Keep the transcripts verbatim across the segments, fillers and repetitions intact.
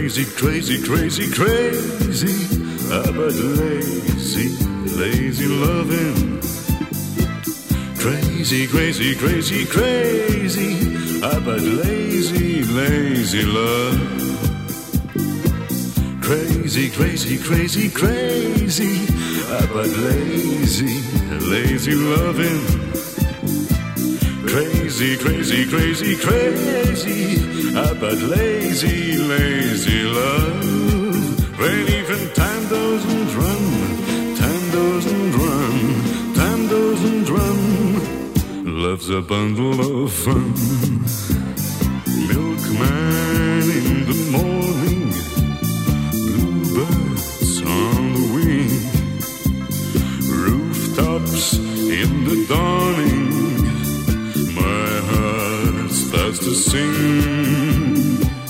Crazy, crazy, crazy, crazy about lazy, lazy loving. Crazy, crazy, crazy, crazy about lazy, lazy love. Crazy, crazy, crazy, crazy about lazy, lazy loving. Crazy, crazy, crazy, crazy about lazy, lazy love. When even time doesn't run, time doesn't run, time doesn't run. Love's a bundle of fun. Milkman in the morning, bluebirds on the wing, rooftops in the dawning. My heart starts to sing.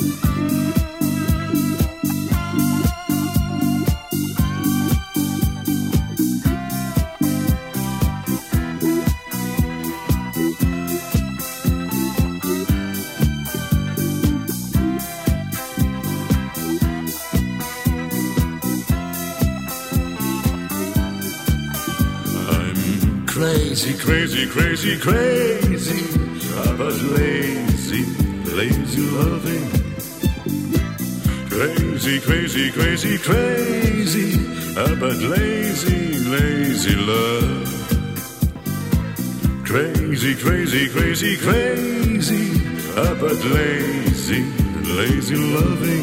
Crazy, crazy, crazy, crazy about lazy, lazy loving. Crazy, crazy, crazy, crazy about lazy, lazy love. Crazy, crazy, crazy, crazy about lazy, lazy loving.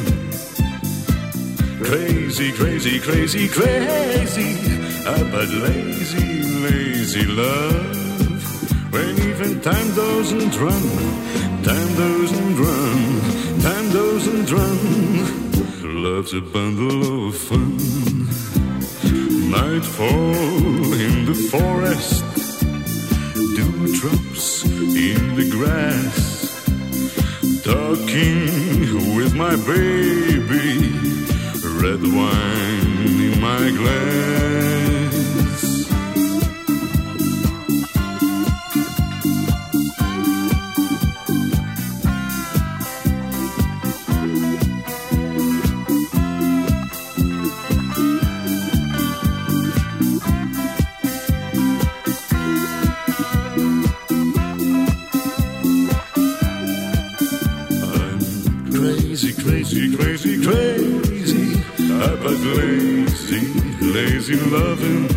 Crazy, crazy, crazy, crazy about lazy, lazy love. When even time doesn't run, time doesn't run, time doesn't run. Love's a bundle of fun. Nightfall in the forest, dewdrops in the grass, talking with my baby, red wine in my glass. Crazy, crazy, crazy, crazy about lazy, lazy loving.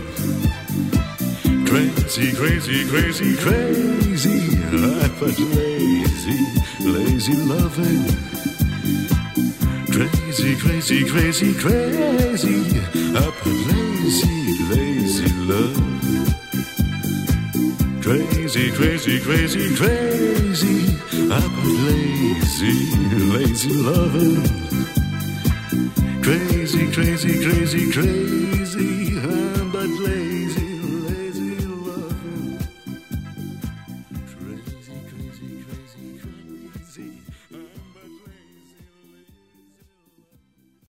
Crazy, crazy, crazy, crazy about lazy, lazy loving. Crazy, crazy, crazy, crazy about lazy, lazy love. Crazy, crazy, crazy, crazy about lazy, lazy loving. Crazy, crazy, crazy, crazy